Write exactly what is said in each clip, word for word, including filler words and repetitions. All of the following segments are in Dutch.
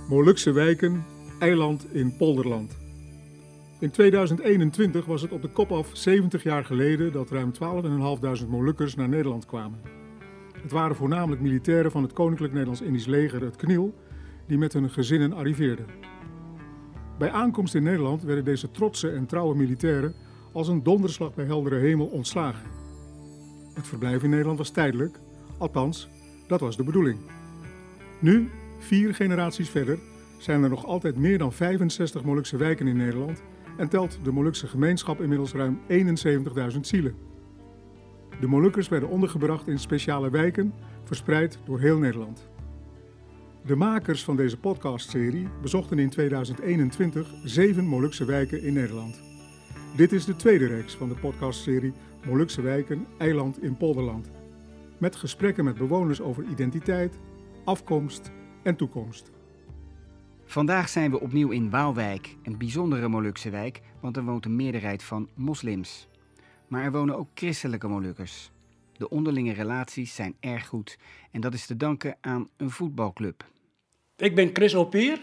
Molukse wijken, eiland in Polderland. In tweeduizend eenentwintig was het op de kop af zeventig jaar geleden dat ruim twaalfduizend vijfhonderd Molukkers naar Nederland kwamen. Het waren voornamelijk militairen van het Koninklijk Nederlands-Indisch Leger, het K N I L, die met hun gezinnen arriveerden. Bij aankomst in Nederland werden deze trotse en trouwe militairen als een donderslag bij heldere hemel ontslagen. Het verblijf in Nederland was tijdelijk, althans, dat was de bedoeling. Nu, vier generaties verder, zijn er nog altijd meer dan vijfenzestig Molukse wijken in Nederland en telt de Molukse gemeenschap inmiddels ruim eenenzeventigduizend zielen. De Molukkers werden ondergebracht in speciale wijken, verspreid door heel Nederland. De makers van deze podcastserie bezochten in tweeduizend eenentwintig zeven Molukse wijken in Nederland. Dit is de tweede reeks van de podcastserie Molukse wijken, eiland in Polderland. Met gesprekken met bewoners over identiteit, afkomst en toekomst. Vandaag zijn we opnieuw in Waalwijk, een bijzondere Molukse wijk, want er woont een meerderheid van moslims. Maar er wonen ook christelijke Molukkers. De onderlinge relaties zijn erg goed en dat is te danken aan een voetbalclub. Ik ben Chris Opier,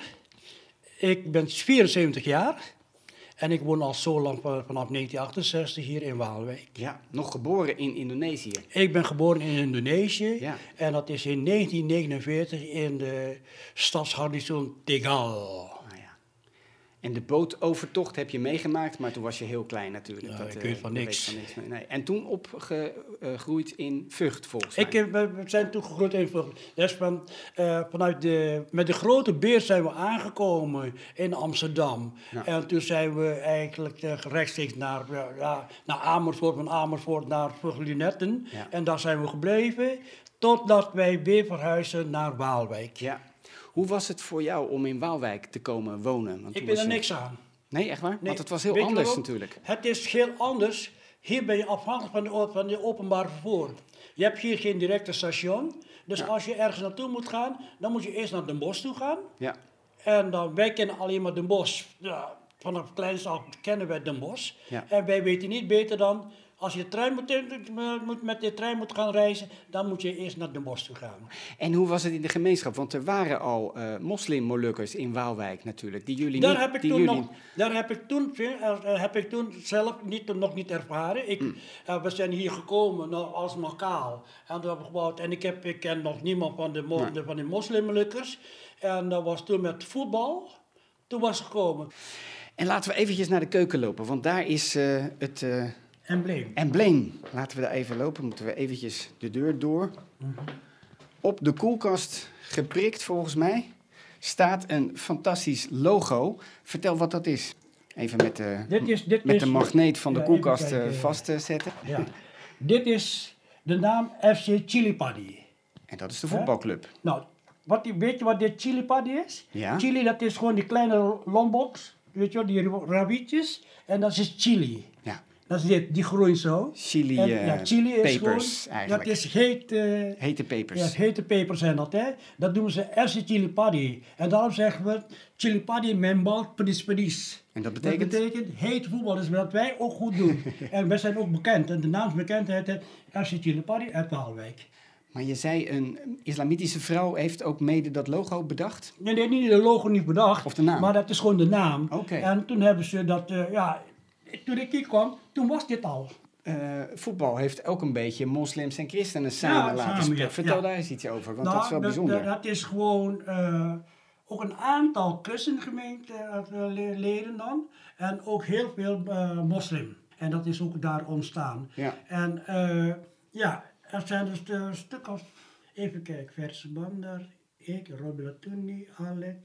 ik ben vierenzeventig jaar en ik woon al zo lang vanaf negentien achtenzestig hier in Waalwijk. Ja, nog geboren in Indonesië. Ik ben geboren in Indonesië Ja. En dat is in negentien negenenveertig in de stadsgarnizoen Tegal. Ah, ja. En de bootovertocht heb je meegemaakt, maar toen was je heel klein natuurlijk. Ja, dat, ik eh, weet van dat niks. weet van niks. Nee. En toen opgegroeid in Vught volgens mij. Ik, eh, we zijn toegegroeid in Vught. Dus van, uh, vanuit de, met de grote beer zijn we aangekomen in Amsterdam. Ja. En toen zijn we eigenlijk uh, rechtstreeks naar, uh, ja, naar Amersfoort, van Amersfoort naar Vught-Lunetten. Ja. En daar zijn we gebleven, totdat wij weer verhuizen naar Waalwijk. Ja. Hoe was het voor jou om in Waalwijk te komen wonen? Want Ik toen ben was er je- niks aan. Nee, echt waar? Nee. Want het was heel Weet je anders waarom? natuurlijk. Het is heel anders. Hier ben je afhankelijk van de, van de openbaar vervoer. Je hebt hier geen directe station. Dus Ja. als je ergens naartoe moet gaan, dan moet je eerst naar Den Bosch toe gaan. Ja. En dan, wij kennen alleen maar Den Bosch. Ja, vanaf kleins af kennen wij Den Bosch. Ja. En wij weten niet beter dan, als je de trein moet, moet, met de trein moet gaan reizen, dan moet je eerst naar Den Bosch toe gaan. En hoe was het in de gemeenschap? Want er waren al uh, moslim-Molukkers in Waalwijk natuurlijk, die jullie Daar niet... heb ik die toen jullie... nog, daar heb ik toen, uh, heb ik toen zelf niet, nog niet ervaren. Ik, Mm. uh, we zijn hier gekomen nou, als lokaal en we hebben gebouwd. En ik, heb, ik ken nog niemand van de, mo- Nee. de, van de moslimmolukkers. En dat was toen met voetbal. Toen was het gekomen. En laten we eventjes naar de keuken lopen, want daar is uh, het uh, Embleem. embleem. Laten we daar even lopen, moeten we eventjes de deur door. Mm-hmm. Op de koelkast geprikt volgens mij staat een fantastisch logo. Vertel wat dat is. Even met de, Dit is, dit met is, de magneet van de ja, koelkast even kijken. uh, vastzetten. Ja. Dit is de naam F C Chilipadi. En dat is de voetbalclub. Nou, wat, weet je wat dit Chilipadi is? Ja. Chili, dat is gewoon die kleine lomboks, weet je wel, die ravietjes. En dat is chili. Ja. Dat is dit, die groeit zo. Chili, En, uh, ja, chili is pepers gewoon, eigenlijk. dat is heet, uh, Hete pepers. ja, hete pepers zijn dat, hè. Dat doen ze F C Chilipadi. En daarom zeggen we Chilipadi membal pedis pedis. En dat betekent? Dat betekent heet voetbal, is wat wij ook goed doen. En wij zijn ook bekend. En de naamsbekendheid is F C Chilipadi uit Waalwijk. Maar je zei een islamitische vrouw heeft ook mede dat logo bedacht? Nee, nee, niet de logo niet bedacht. Of de naam? Maar dat is gewoon de naam. Oké. En toen hebben ze dat, uh, ja, toen ik hier kwam, toen was dit al. Uh, voetbal heeft ook een beetje moslims en christenen samen Ja, laten samen, spelen. ja. Vertel Ja. daar eens iets over, want Nou, dat is wel bijzonder. Dat, dat is gewoon uh, ook een aantal christengemeenteleden dan. En ook heel veel uh, moslim. En dat is ook daar ontstaan. Ja. En uh, ja, er zijn dus een stuk of, even kijken, Verse Bandar, ik, Robert Touni, Alec,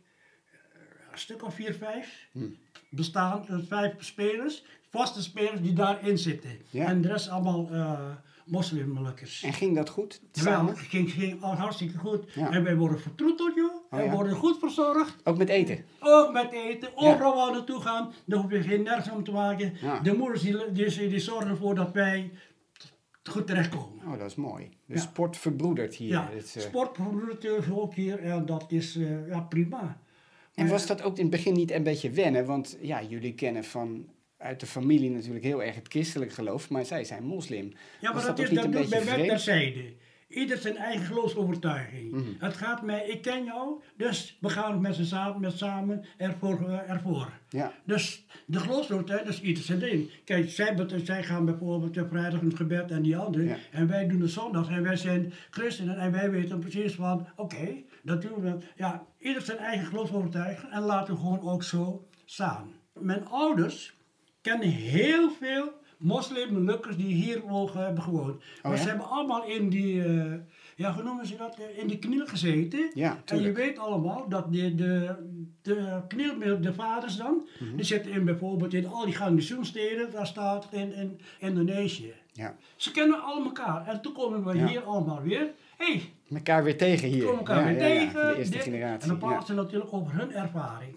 een stuk of vier, vijf Hmm. bestaan, uh, vijf spelers, vaste spelers die daarin zitten. Ja. En de rest allemaal uh, moslimmolukkers. En ging dat goed Ja, samen? het ging, ging hartstikke goed. Ja. En wij worden vertroeteld, joh. Oh, wij ja? worden goed verzorgd. Ook met eten? Ook met eten, overal waar we naartoe gaan. Daar hoef je geen nergens om te maken. Ja. De moeders die, die, die zorgen ervoor dat wij goed terechtkomen. Oh, dat is mooi. De Ja. sport verbroedert hier. Ja, Het, uh... sport verbroedert ook hier en dat is uh, ja, prima. En was dat ook in het begin niet een beetje wennen? Want ja, jullie kennen van uit de familie natuurlijk heel erg het christelijk geloof, maar zij zijn moslim. Ja, maar Was dat, dat is ook dat niet een doet bij beetje mij vreemd? terzijde. Ieder zijn eigen geloofsovertuiging. Mm. Het gaat mij, ik ken jou, dus we gaan met z'n samen, met samen ervoor. Uh, ervoor. Ja. Dus de geloofsovertuiging, dat is ieder zijn ding. Kijk, zij, zij gaan bijvoorbeeld de vrijdag in het gebed en die anderen. Ja. En wij doen het zondag en wij zijn christenen en wij weten precies van, oké, okay, dat doen we. Ja, ieder zijn eigen geloofsovertuiging en laten we gewoon ook zo staan. Mijn ouders kennen heel veel moslim-Molukkers die hier mogen hebben gewoond. Oh, maar ja? Ze hebben allemaal in die, uh, ja, hoe noemen ze dat, in die kniel gezeten. Ja, en je weet allemaal dat de, de, de kniel, de vaders dan, mm-hmm. die zitten in bijvoorbeeld in al die garnizoensteden, daar staat in, in Indonesië. Ja. Ze kennen allemaal elkaar. En toen komen we ja. hier allemaal weer. Hey, elkaar weer tegen hier. Komen elkaar ja, weer ja, tegen. Ja, de eerste dit, generatie. En dan praten ja. ze natuurlijk over hun ervaring.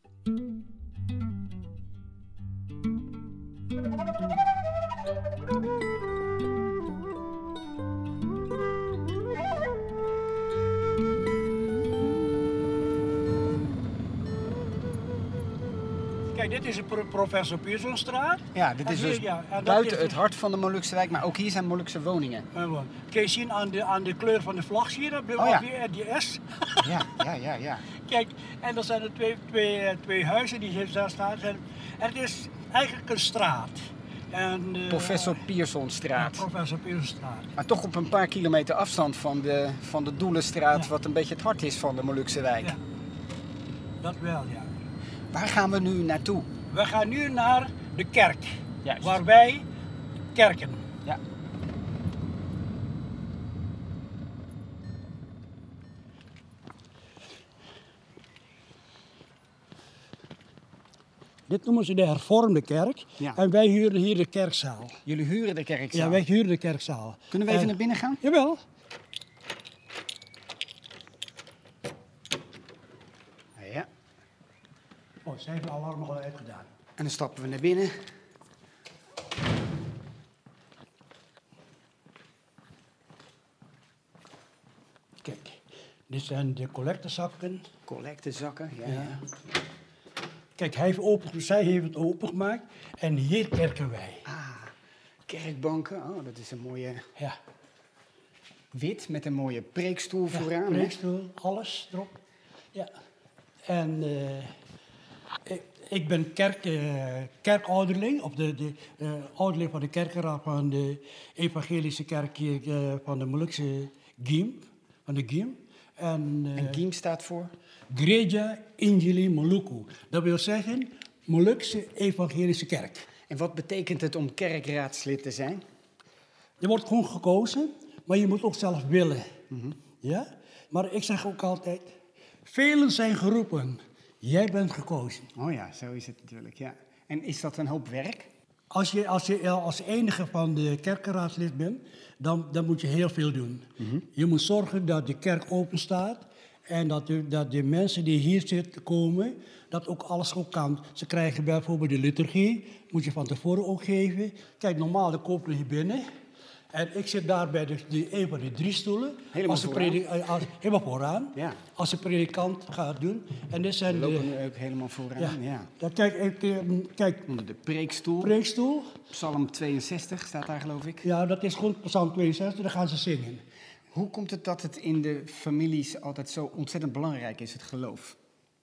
Kijk, dit is de pro professor Piersonstraat. Ja, dit is hier, dus ja, buiten is het hart van de Molukse wijk, maar ook hier zijn Molukse woningen. Uh, kun je zien aan de, aan de kleur van de vlag, zie je dat? Oh, ja. die, die S. Ja, ja, ja, ja. Kijk, en dan zijn er twee, twee, twee huizen die daar staan. En het is eigenlijk een straat. En, uh, Professor Piersonstraat. Ja, Professor Piersonstraat. Maar toch op een paar kilometer afstand van de, van de Doelenstraat, ja. wat een beetje het hart is van de Molukse wijk. Ja, dat wel, ja. Waar gaan we nu naartoe? We gaan nu naar de kerk, Juist. Waar wij kerken. Ja. Dit noemen ze de hervormde kerk. Ja. En wij huren hier de kerkzaal. Jullie huren de kerkzaal? Ja, wij huren de kerkzaal. Kunnen we even en... naar binnen gaan? Jawel. Ja. Oh, ze hebben de alarm al uitgedaan. En dan stappen we naar binnen. Kijk, dit zijn de collectezakken. Collectezakken, ja. ja. Kijk, hij heeft open, zij heeft het opengemaakt en hier kerken wij. Ah, kerkbanken. Oh, dat is een mooie... Ja. Wit met een mooie preekstoel ja, vooraan. preekstoel, hè? Alles erop. Ja. En uh, ik, ik ben kerk, uh, kerkouderling, of de, de uh, ouderling van de kerkenraad van de evangelische kerk uh, van de Molukse Giem, van de Giem. En, uh, en Giem staat voor? Gereja Injili Moluku. Dat wil zeggen Molukse Evangelische Kerk. En wat betekent het om kerkraadslid te zijn? Je wordt gewoon gekozen, maar je moet ook zelf willen. Mm-hmm. Ja? Maar ik zeg ook altijd, velen zijn geroepen, jij bent gekozen. Oh ja, zo is het natuurlijk, ja. En is dat een hoop werk? Als je als, je als enige van de kerkenraadslid bent, dan, dan moet je heel veel doen. Mm-hmm. Je moet zorgen dat de kerk open staat. En dat de, dat de mensen die hier zitten komen, dat ook alles ook kan. Ze krijgen bijvoorbeeld de liturgie, moet je van tevoren ook geven. Kijk, normaal dan kopen we hier binnen. En ik zit daar bij de, de, een van de drie stoelen. Helemaal als de vooraan? predik, als, helemaal vooraan. Ja. Als de predikant gaat doen. En dit zijn we lopen de, nu ook helemaal vooraan, ja. ja. ja kijk, ik, kijk, onder de preekstoel. preekstoel. Psalm tweeënzestig staat daar, geloof ik. Ja, dat is gewoon Psalm tweeënzestig, daar gaan ze zingen. Hoe komt het dat het in de families altijd zo ontzettend belangrijk is, het geloof?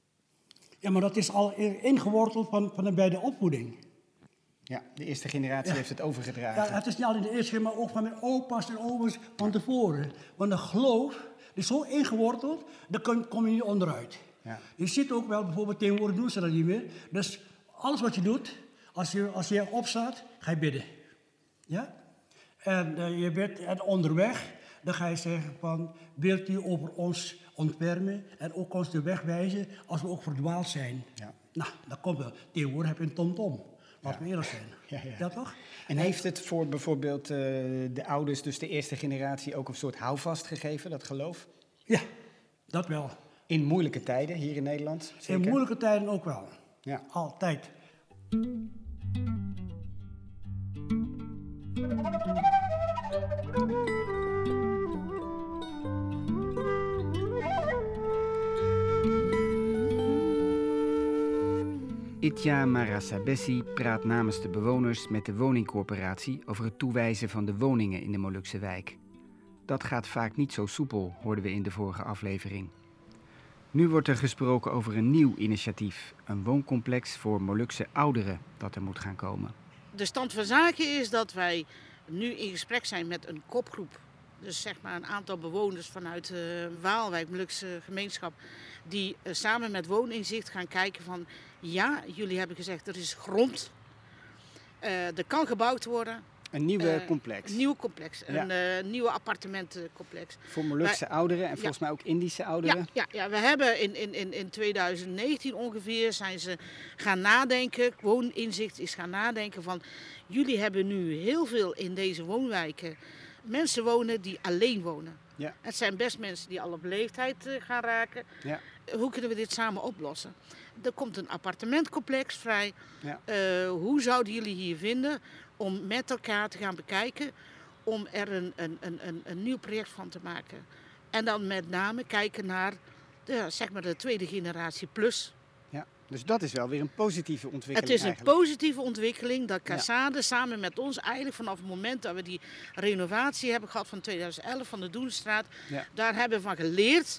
Ja, maar dat is al ingeworteld van, van de, bij de opvoeding. Ja, de eerste generatie ja. heeft het overgedragen. Ja, het is niet alleen de eerste, maar ook van mijn opa's en oma's van tevoren. Want de geloof is zo ingeworteld, daar kom, kom je niet onderuit. Ja. Je ziet ook wel, bijvoorbeeld tegenwoordig doen ze dat niet meer. Dus alles wat je doet, als je, als je opstaat, ga je bidden. Ja? En uh, je bent en onderweg, dan ga je zeggen van, wilt u over ons ontfermen en ook ons de weg wijzen als we ook verdwaald zijn. Ja. Nou, dat komt wel. Tegenwoordig heb je een tomtom. Laten we eerlijk zijn. Ja, ja. ja, toch? En heeft het voor bijvoorbeeld uh, de ouders, dus de eerste generatie, ook een soort houvast gegeven, dat geloof? Ja, dat wel. In moeilijke tijden hier in Nederland? Zeker? In moeilijke tijden ook wel. Ja. Altijd. Itja Marasabesi praat namens de bewoners met de woningcorporatie over het toewijzen van de woningen in de Molukse wijk. dat gaat vaak niet zo soepel, hoorden we in de vorige aflevering. Nu wordt er gesproken over een nieuw initiatief. Een wooncomplex voor Molukse ouderen dat er moet gaan komen. De stand van zaken is dat wij nu in gesprek zijn met een kopgroep. Dus zeg maar een aantal bewoners vanuit de Waalwijk, Molukse gemeenschap. Die uh, samen met Wooninzicht gaan kijken van... Ja, jullie hebben gezegd er is grond. Uh, er kan gebouwd worden. Een nieuwe Uh, complex. Een nieuw complex. Ja. Een uh, nieuwe appartementencomplex. Voor Molukse Wij, ouderen en volgens ja. mij ook Indische ouderen. Ja, ja, ja, we hebben in, in, in, in twintig negentien ongeveer zijn ze gaan nadenken. Wooninzicht is gaan nadenken van... Jullie hebben nu heel veel in deze woonwijken mensen wonen die alleen wonen. Ja. Het zijn best mensen die al op leeftijd uh, gaan raken. Ja. Hoe kunnen we dit samen oplossen? Er komt een appartementcomplex vrij. Ja. Uh, hoe zouden jullie hier vinden om met elkaar te gaan bekijken... om er een, een, een, een, een nieuw project van te maken? En dan met name kijken naar de, zeg maar de tweede generatie plus. Ja. Dus dat is wel weer een positieve ontwikkeling. Het is een eigenlijk. positieve ontwikkeling dat Cassade samen met ons eigenlijk vanaf het moment dat we die renovatie hebben gehad van tweeduizend elf van de Doenstraat, Ja. daar hebben we van geleerd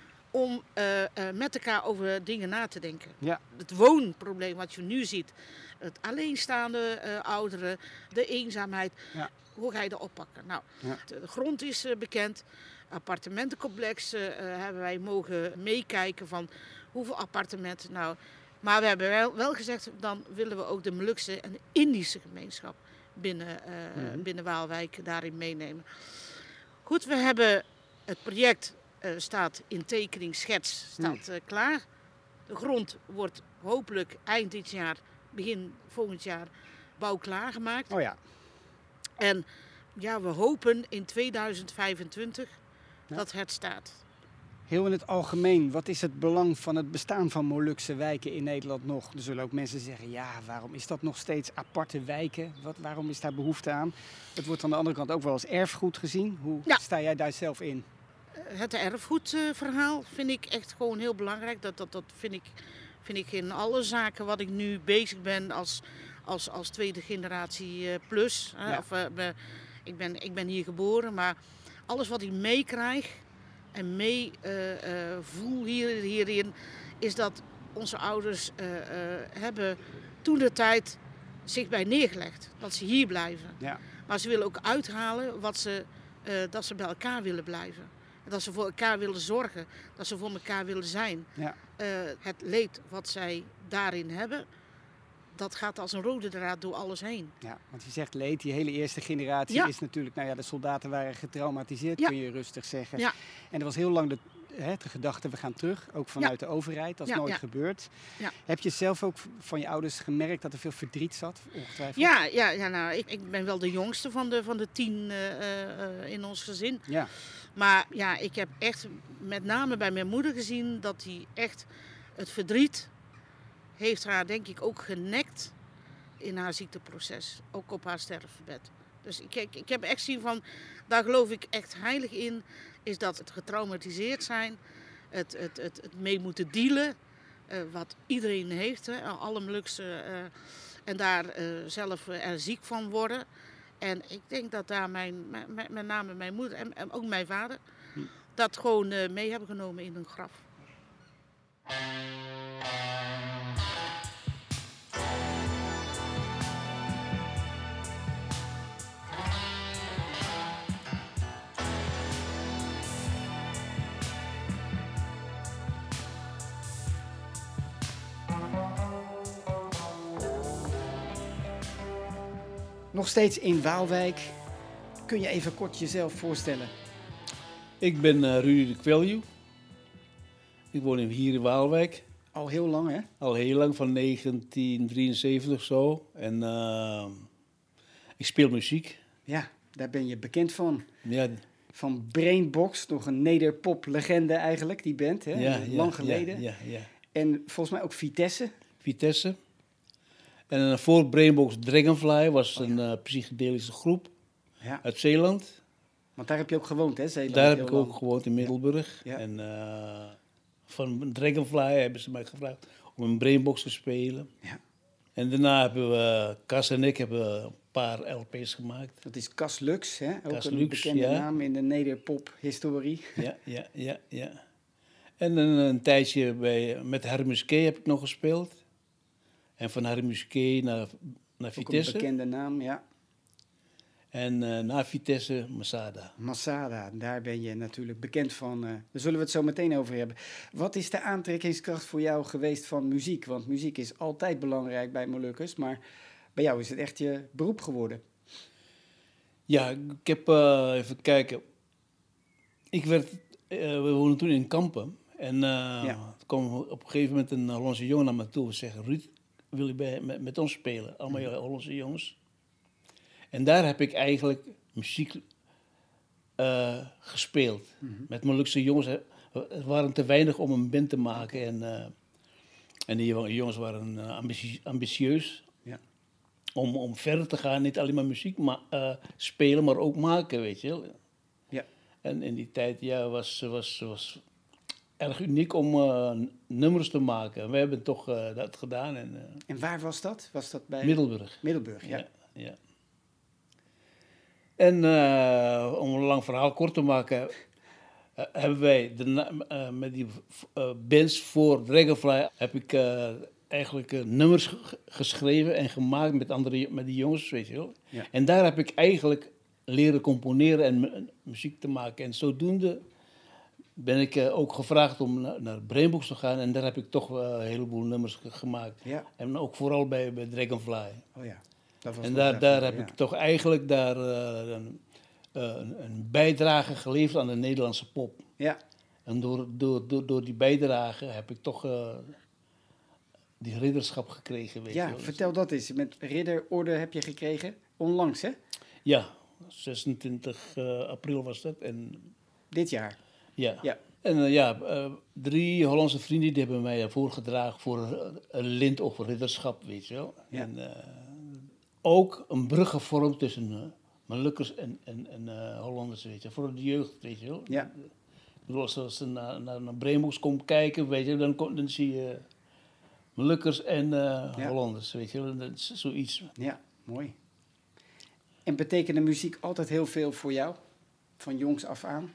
om uh, uh, met elkaar over dingen na te denken. Ja. Het woonprobleem wat je nu ziet, het alleenstaande uh, ouderen, de eenzaamheid, Ja. hoe ga je dat oppakken? Nou, Ja. de, de grond is uh, bekend, appartementencomplex uh, uh, hebben wij mogen meekijken van hoeveel appartementen nou. Maar we hebben wel, wel gezegd, dan willen we ook de Molukse en de Indische gemeenschap binnen, uh, Mm-hmm. binnen Waalwijk daarin meenemen. Goed, we hebben het project uh, staat in tekening, schets, staat uh, klaar. De grond wordt hopelijk eind dit jaar, begin volgend jaar bouwklaar gemaakt. Oh ja. En ja, we hopen in tweeduizend vijfentwintig Ja. dat het staat. Heel in het algemeen, wat is het belang van het bestaan van Molukse wijken in Nederland nog? Er zullen ook mensen zeggen, ja, waarom is dat nog steeds aparte wijken? Wat, waarom is daar behoefte aan? Het wordt aan de andere kant ook wel als erfgoed gezien. Hoe Ja. sta jij daar zelf in? Het erfgoedverhaal vind ik echt gewoon heel belangrijk. Dat, dat, dat vind, ik, vind ik in alle zaken wat ik nu bezig ben als, als, als tweede generatie uh, plus. Hè. Ja. Of, uh, me, ik, ben, ik ben hier geboren, maar alles wat ik meekrijg en mee uh, uh, voel hier, hierin, is dat onze ouders uh, uh, hebben toen de tijd zich bij neergelegd. Dat ze hier blijven. Ja. Maar ze willen ook uithalen wat ze, uh, dat ze bij elkaar willen blijven. En dat ze voor elkaar willen zorgen. Dat ze voor elkaar willen zijn. Ja. Uh, het leed wat zij daarin hebben, dat gaat als een rode draad door alles heen. Ja, want je zegt leed, die hele eerste generatie Ja. is natuurlijk, nou ja, de soldaten waren getraumatiseerd, Ja. kun je rustig zeggen. Ja. En er was heel lang de, hè, de gedachte, we gaan terug, ook vanuit Ja. de overheid, dat is Ja, nooit ja. gebeurd. Ja. Heb je zelf ook van je ouders gemerkt dat er veel verdriet zat, ongetwijfeld? Ja, ja, ja nou, ik, ik ben wel de jongste van de, van de tien uh, uh, in ons gezin. Ja. Maar ja, ik heb echt met name bij mijn moeder gezien dat die echt het verdriet heeft haar denk ik ook genekt in haar ziekteproces. Ook op haar sterfbed. Dus ik, ik, ik heb echt zien van, daar geloof ik echt heilig in, is dat het getraumatiseerd zijn, het, het, het, het mee moeten dealen, uh, wat iedereen heeft, hè, alle Molukse, uh, en daar uh, zelf uh, er ziek van worden. En ik denk dat daar mijn, met, met name mijn moeder en, en ook mijn vader, hm. dat gewoon uh, mee hebben genomen in hun graf. Nog steeds in Waalwijk. Kun je even kort jezelf voorstellen? Ik ben uh, Rudy de Kwelju. Ik woon hier in Waalwijk. Al heel lang, hè? Al heel lang, van negentien drieënzeventig zo. En uh, ik speel muziek. Ja, daar ben je bekend van. Ja. Van Brainbox, nog een nederpop-legende eigenlijk, die band, hè? Ja, lang ja, geleden. Ja, ja, ja. En volgens mij ook Vitesse. Vitesse. En uh, voor Brainbox Dragonfly was oh, ja. een uh, psychedelische groep ja. uit Zeeland. Want daar heb je ook gewoond, hè? Zeeland, daar heb ik lang. ook gewoond in Middelburg. Ja. Ja. En uh, van Dragonfly hebben ze mij gevraagd om een Brainbox te spelen. Ja. En daarna hebben we, Cas en ik hebben een paar L P's gemaakt. Dat is Cas Lux, hè? Ook Cas een Lux, bekende ja. naam in de nederpop-historie. Ja, ja, ja, ja. En een, een tijdje bij, met Harry Musquet heb ik nog gespeeld. En van Harry Musquet naar, naar Ook een Vitesse. bekende naam, ja. En uh, na Vitesse, Masada. Masada, daar ben je natuurlijk bekend van. Uh, daar zullen we het zo meteen over hebben. Wat is de aantrekkingskracht voor jou geweest van muziek? Want muziek is altijd belangrijk bij Molukkers, maar bij jou is het echt je beroep geworden. Ja, ik heb, uh, even kijken. Ik werd, uh, we woonden toen in Kampen. En uh, ja. er kwam op een gegeven moment een Hollandse jongen naar me toe en zeggen: Ruud, wil je bij, met, met ons spelen? Allemaal mm. Hollandse jongens. En daar heb ik eigenlijk muziek uh, gespeeld. Mm-hmm. Met Molukse jongens. Er waren te weinig om een band te maken. En, uh, en die jongens waren uh, ambitie, ambitieus. Ja. Om, om verder te gaan. Niet alleen maar muziek ma- uh, spelen, maar ook maken, weet je wel. Ja. En in die tijd ja, was, was, was erg uniek om uh, nummers te maken. We hebben toch uh, dat gedaan. En, uh, en waar was dat? Was dat bij Middelburg. Middelburg, ja. ja, ja. En uh, om een lang verhaal kort te maken, uh, hebben wij de na- uh, met die uh, bands voor Dragonfly heb ik uh, eigenlijk uh, nummers g- geschreven en gemaakt met andere met die jongens, weet je wel. Ja. En daar heb ik eigenlijk leren componeren en mu- muziek te maken. En zodoende ben ik uh, ook gevraagd om na- naar Brainbooks te gaan en daar heb ik toch uh, een heleboel nummers g- gemaakt. Ja. En ook vooral bij, bij Dragonfly. Oh ja. En daar, daar heb ja. ik toch eigenlijk daar, uh, een, uh, een bijdrage geleverd aan de Nederlandse pop. Ja. En door, door, door, door die bijdrage heb ik toch uh, die ridderschap gekregen. Weet ja, je wel. Vertel dat eens. Met ridderorde heb je gekregen? Onlangs, hè? Ja, zesentwintig april was dat. En, Dit jaar? Ja. ja. En uh, ja, uh, drie Hollandse vrienden die hebben mij voorgedragen voor een, een lint of ridderschap, weet je wel. Ja. En, uh, ook een brug gevormd tussen uh, Molukkers en, en, en uh, Hollanders, weet je, voor de jeugd, weet je wel. Ja. Ik bedoel, als ze naar, naar, naar Brainbooks komt kijken, weet je, dan, kom, dan zie je Molukkers en uh, ja. Hollanders, weet je wel, dat is zoiets. Ja, mooi. En betekende muziek altijd heel veel voor jou, van jongs af aan?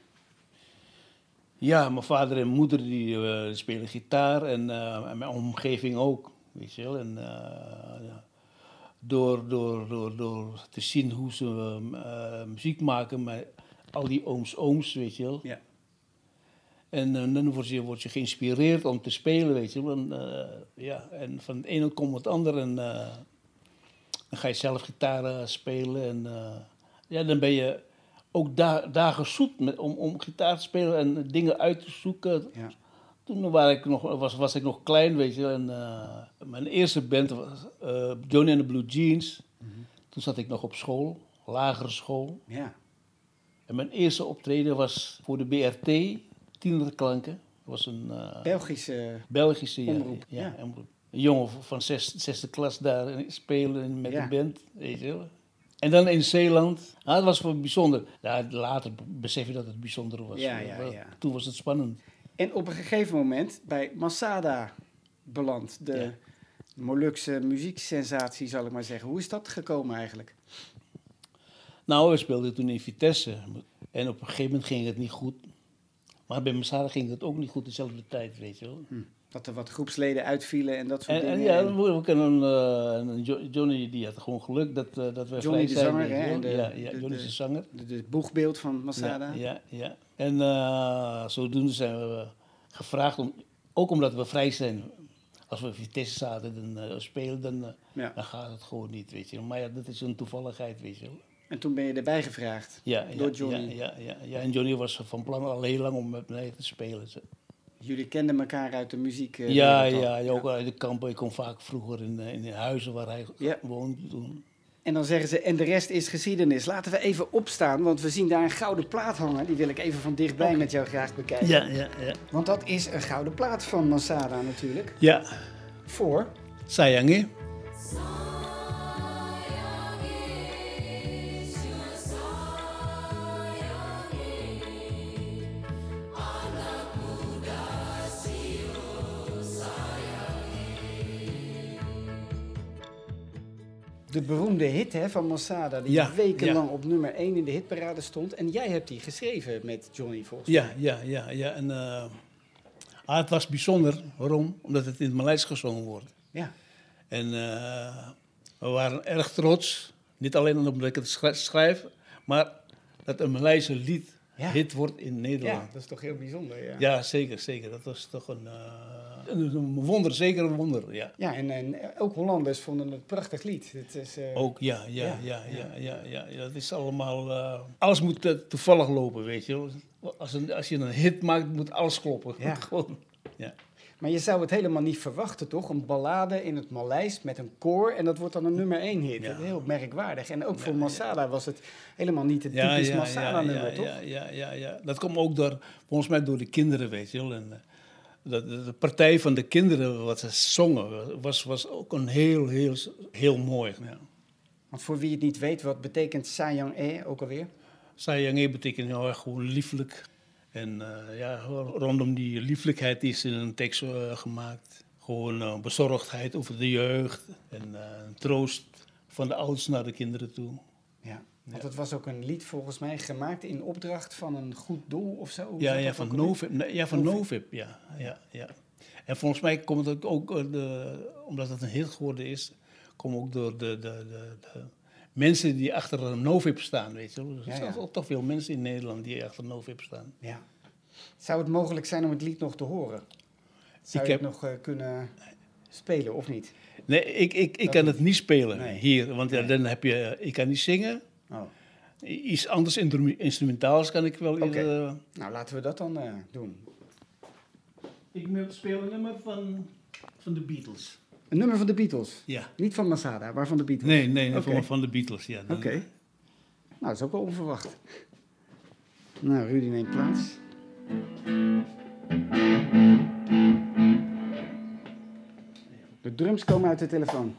Ja, mijn vader en moeder die uh, spelen gitaar en, uh, en mijn omgeving ook, weet je wel. En, uh, ja. Door, door, door, door te zien hoe ze uh, muziek maken met al die ooms, ooms, weet je wel. Ja. En uh, dan word je, word je geïnspireerd om te spelen, weet je wel. En, uh, ja, en van het ene komt het andere en uh, dan ga je zelf gitaar spelen. En uh, ja, dan ben je ook daar, daar gezoet met, om, om gitaar te spelen en dingen uit te zoeken. Ja. Toen was ik, nog, was, was ik nog klein, weet je. En, uh, mijn eerste band was uh, Johnny and the Blue Jeans. Mm-hmm. Toen zat ik nog op school, lagere school. Ja. En mijn eerste optreden was voor de B R T, Tienerklanken. Dat was een uh, Belgische, Belgische omroep. Ja, ja, ja. Omroep. Een jongen van zes, zesde klas daar spelen met ja. de band, weet je wel. En dan in Zeeland. Nou, dat was wel bijzonder. Ja, later besef je dat het bijzonder was. Ja, ja, ja. Toen was het spannend. En op een gegeven moment bij Masada beland, de ja. Molukse muzieksensatie, zal ik maar zeggen. Hoe is dat gekomen eigenlijk? Nou, we speelden toen in Vitesse. En op een gegeven moment ging het niet goed. Maar bij Masada ging het ook niet goed dezelfde tijd, weet je wel. Hm. Dat er wat groepsleden uitvielen en dat soort en, dingen. En ja, we kunnen een, uh, Johnny die had gewoon geluk dat, uh, dat we Johnny vrij de zijn. zanger, hè? De, ja, ja, Johnny is de zanger. Het boegbeeld van Masada. Ja, ja, ja. En uh, zodoende zijn we gevraagd, om, ook omdat we vrij zijn. Als we Vitesse zaten en uh, spelen, dan, uh, ja. dan gaat het gewoon niet, weet je. Maar ja, dat is een toevalligheid, weet je wel. En toen ben je erbij gevraagd ja, door ja, Johnny. Ja, ja, ja, ja, en Johnny was van plan al heel lang om met mij te spelen. Jullie kenden elkaar uit de muziek? Uh, ja, ja, ja, ook uit de kampen. Ik kom vaak vroeger in, in de huizen waar hij ja. woonde toen. En dan zeggen ze, en de rest is geschiedenis. Laten we even opstaan, want we zien daar een gouden plaat hangen. Die wil ik even van dichtbij okay. met jou graag bekijken. Ja, ja, ja. Want dat is een gouden plaat van Masada natuurlijk. Ja. Voor? Sayangi. De beroemde hit hè, van Masada, die Ja, wekenlang ja. op nummer één in de hitparade stond. En jij hebt die geschreven met Johnny volgens mij. Ja, ja, ja, ja. En, uh, ah, het was bijzonder. Waarom? Omdat het in het Maleis gezongen wordt. Ja. En uh, we waren erg trots. Niet alleen omdat ik het schri- schrijf, maar dat een Maleise lied Ja. hit wordt in Nederland. Ja, dat is toch heel bijzonder. Ja, Ja, zeker, zeker. Dat was toch een, uh, een, een wonder, zeker een wonder, ja. ja en, en ook Hollanders vonden het een prachtig lied. Het is, uh, Ook, ja, ja, Ja, ja, ja, ja. ja, ja, ja. Dat is allemaal, uh, alles moet uh, toevallig lopen, weet je wel. Als, een, als je een hit maakt, moet alles kloppen. Ja. Gewoon, ja. Maar je zou het helemaal niet verwachten, toch? Een ballade in het Maleis met een koor en dat wordt dan een nummer één hit. Ja. Dat is heel merkwaardig. En ook voor Ja, Masada was het helemaal niet het Ja, typisch ja, Masada-nummer, ja, toch? Ja, ja, ja, ja. Dat komt ook door, volgens mij door de kinderen, weet je wel. En, uh, de, de, de partij van de kinderen, wat ze zongen, was, was ook een heel, heel, heel mooi. Ja. Want voor wie het niet weet, wat betekent Sayang-e ook alweer? Sayang-e betekent heel erg gewoon lieflijk. En uh, ja, rondom die lieflijkheid is in een tekst uh, gemaakt. Gewoon uh, bezorgdheid over de jeugd en uh, troost van de ouders naar de kinderen toe. Ja, want het was ook een lied volgens mij gemaakt in opdracht van een goed doel of zo. Hoe Ja, zat ja, dat van ook alweer? Novib, nee, ja, van Novib. Novib, ja, ja, ja. En volgens mij komt het ook, uh, de, omdat het een hit geworden is, komt ook door de, de, de, de mensen die achter een Novib staan, weet je wel. Er Ja, zijn ja. ook toch veel mensen in Nederland die achter Novib staan. Ja. Zou het mogelijk zijn om het lied nog te horen? Zou Ik je heb- het nog uh, kunnen spelen of niet? Nee, ik, ik, ik Dat kan niet. het niet spelen Nee. hier, want ja, Nee. dan heb je, ik kan niet zingen. Oh. Iets anders instru- instrumentaals kan ik wel. Oké. uh, Nou, laten we dat dan uh, doen. ik speel een nummer van, van de Beatles. Een nummer van de Beatles. Ja. Niet van Masada, maar van de Beatles. Nee, nee, nee Oké. van, van de Beatles, ja. Oké. Dan- Nou, dat is ook wel onverwacht. Nou, Rudy neemt plaats. De drums komen uit de telefoon.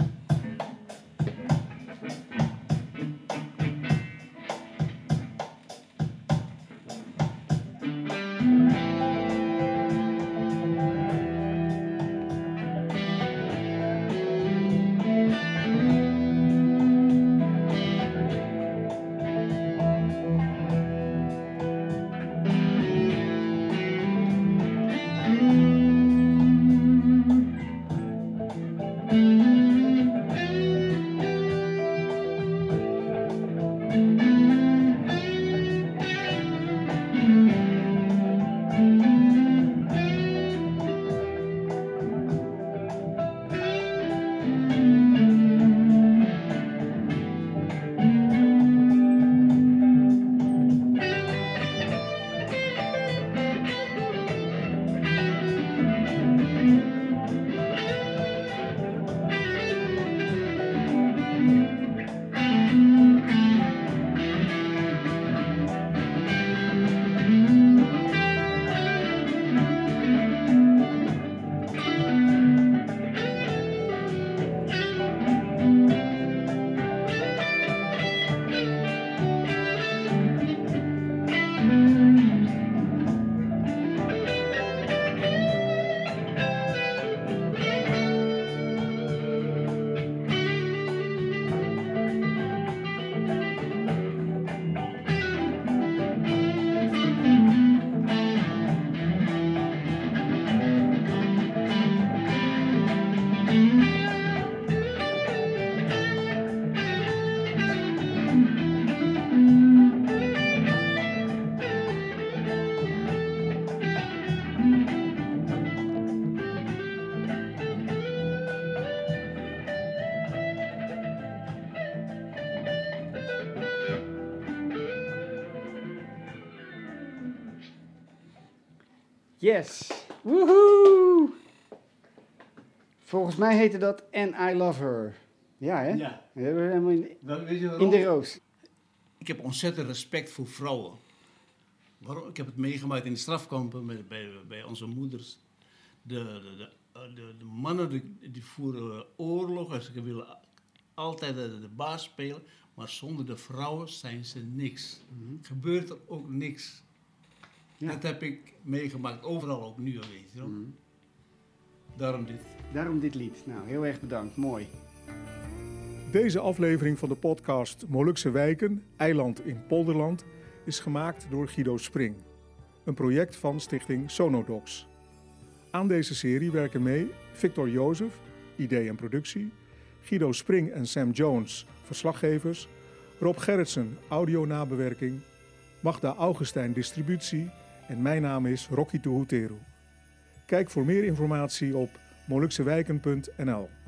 Yes. Woehoe! Volgens mij heette dat And I Love Her. Ja, hè? Ja. We hebben helemaal in, Wel, weet je in waarom? de roos. Ik heb ontzettend respect voor vrouwen. Waarom? Ik heb het meegemaakt in de strafkampen met, bij, bij onze moeders. De, de, de, de, de mannen die, die voeren oorlog en ze willen altijd de, de baas spelen. Maar zonder de vrouwen zijn ze niks. Gebeurt er ook niks. Ja. Dat heb ik meegemaakt, overal ook nu, weet je wel. Mhm. Daarom dit. Daarom dit lied. Nou, heel erg bedankt. Mooi. Deze aflevering van de podcast Molukse Wijken, Eiland in Polderland is gemaakt door Guido Spring. Een project van stichting Sonodox. Aan deze serie werken mee Victor Jozef, idee en productie, Guido Spring en Sam Jones, verslaggevers, Rob Gerritsen, audio-nabewerking, Magda Augustijn, distributie en mijn naam is Rocky Tuhuteru. Kijk voor meer informatie op moluksewijken punt n l.